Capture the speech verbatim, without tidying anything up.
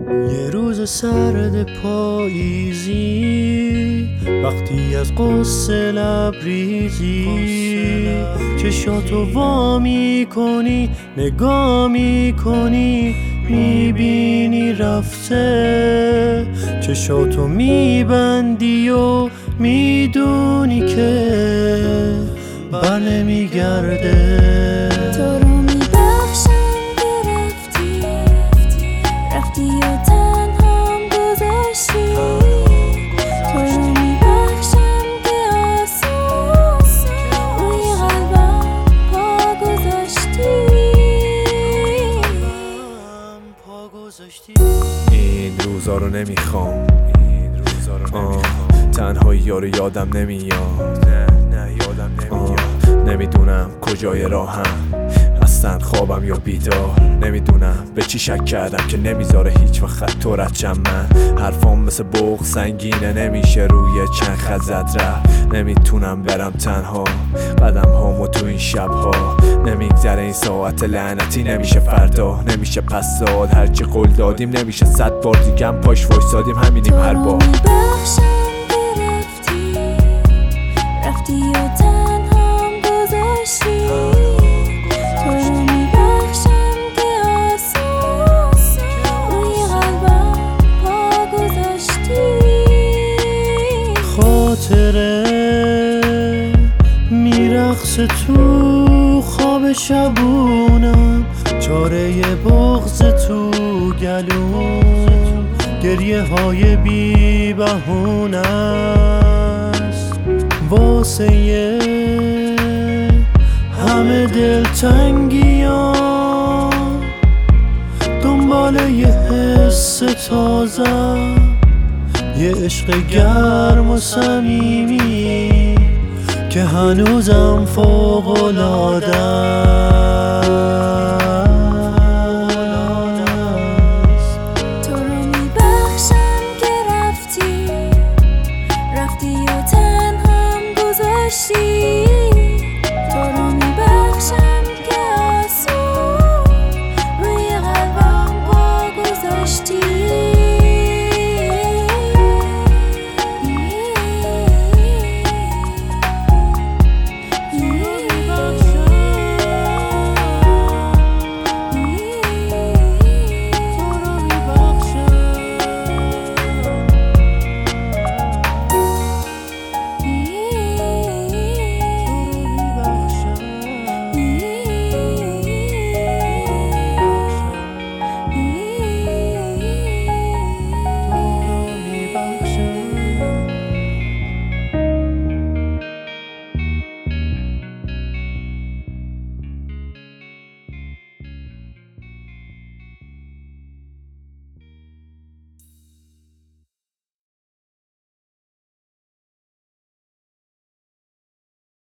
یه روز سرد پاییزی، وقتی از قصه لبریزی، چشاتو وا میکنی نگاه میکنی، میبینی رفته. چشاتو میبندی و میدونی که بر نمیگرده. تو رو میبخشم که رفتی، رفتی و تنهام گذاشتی. تو رو میبخشم که آسون روی قلبم پا گذاشتی. این روزا رو نمیخوام، این روزا رو نمیخوام. تنهایی یارو یادم نمیاد، نه نه یادم نمیاد. نمیدونم کجای راهم، اصلا خوابم یا بیدار. نمیدونم به چی شک کردم که نمیذاره هیچ وقت تو رد من. حرفام مثل بوق سنگینه، نمیشه روی چند خط زد رفت. نمیتونم برم تنها قدم هامو تو این شبها. نمیگذره این ساعت لعنتی، نمیشه فردا، نمیشه پس داد. هرچی قول دادیم نمیشه صد بار دیگه هم پاش وایسادیم، همینیم هر بار. تو رو میبخشم که رفتی، رفتی و تنهام گذاشتی. تو رو میبخشم که آسون روی قلبم پا گذاشتی. خاطره میرقصه تو خواب شبونم، چاره بغض تو گلوم، گریه های بی بهونه است واسه همه دلتنگیام. دنبال یه حس تازه، یه عشق گرم و صمیمی که هنوزم فوق‌العاده است. تو رو میبخشم که رفتی، رفتی و تنهام گذاشتی. تو رو میبخشم که آسون روی قلبم پا گذاشتی. میبخشم